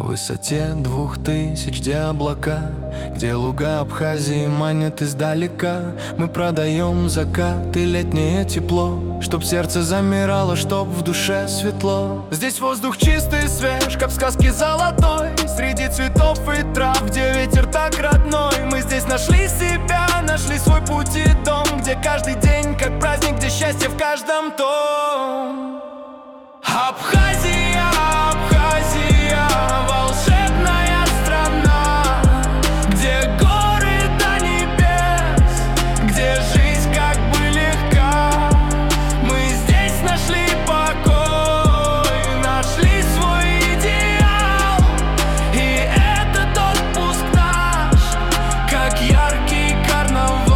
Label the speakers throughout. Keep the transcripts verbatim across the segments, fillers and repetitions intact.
Speaker 1: На высоте двух тысяч, где облака, где луга Абхазии манят издалека. Мы продаем закат и летнее тепло, чтоб сердце замирало, чтоб в душе светло. Здесь воздух чистый, свеж, как в сказке золотой, среди цветов и трав, где ветер так родной. Мы здесь нашли себя, нашли свой путь и дом, где каждый день как праздник, где счастье в каждом том. Абхазия, Абхазия, волшебная страна, где горы до небес, где жизнь как бы легка. Мы здесь нашли покой, нашли свой идеал, и этот отпуск наш, как яркий карнавал.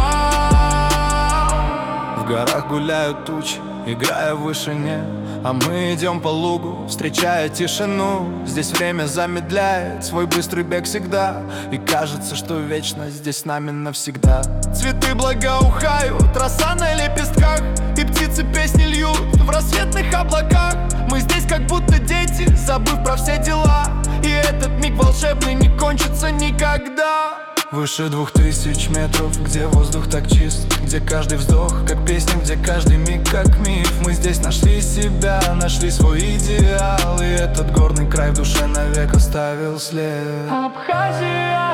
Speaker 1: В горах гуляют тучи, играя в вышине, а мы идем по лугу, встречая тишину. Здесь время замедляет свой быстрый бег всегда, и кажется, что вечность здесь с нами навсегда. Цветы благоухают, роса на лепестках, и птицы песни льют в рассветных облаках. Мы здесь как будто дети, забыв про все дела, и этот миг волшебный не кончится никогда. Выше двух тысяч метров, где воздух так чист, где каждый вздох как песня, где каждый миг как миф. Мы здесь нашли себя, нашли свой идеал, и этот горный край в душе навек оставил след.
Speaker 2: Абхазия.